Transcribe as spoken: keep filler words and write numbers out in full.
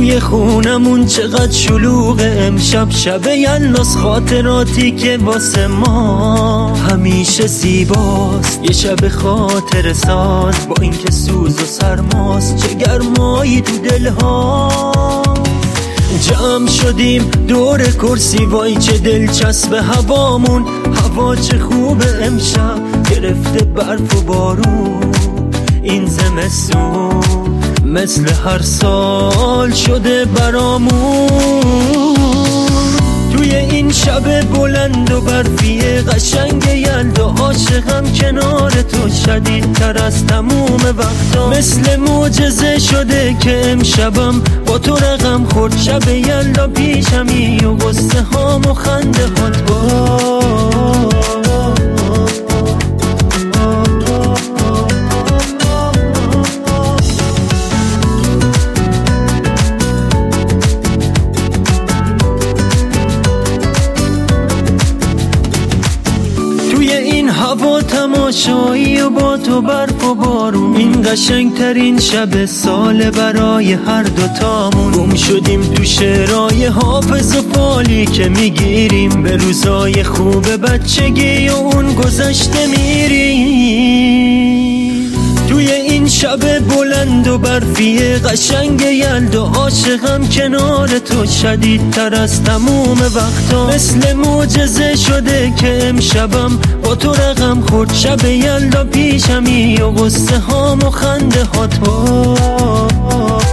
توی خونمون چقدر شلوغه امشب، شب یلاس خاطراتی که واسه ما همیشه زیباست. یه شب خاطر ساز با اینکه سوز و سرماست، چه گرمایی تو دلها. جمع شدیم دور کرسی، وای چه دلچسب هوامون. هوا چه خوبه امشب، گرفته برف و بارون. این زمستون مثل هر سال شده برامون. توی این شب بلند و برفی قشنگ یلدا، عاشقم کنار تو شدیدتر از تموم وقتا. مثل معجزه شده که امشبم با تو رقم خورد. شب یلدا پیشمی و قصه هام و خنده هات با هوا تماشایی و با تو برف و بارون. این قشنگ ترین شب سال برای هر دوتامون. گم شدیم تو شعرهای حافظ و فالی که میگیریم، به روزای خوب بچگی و اون گذشته میریم. توی این شب بلند و برفی قشنگ یلدا، عاشقم کنار تو شدیدتر از تموم وقتا. مثل معجزه شده که امشبم با تو رقم خورد. شب یلدا پیشمی و قصه هام و خنده هات با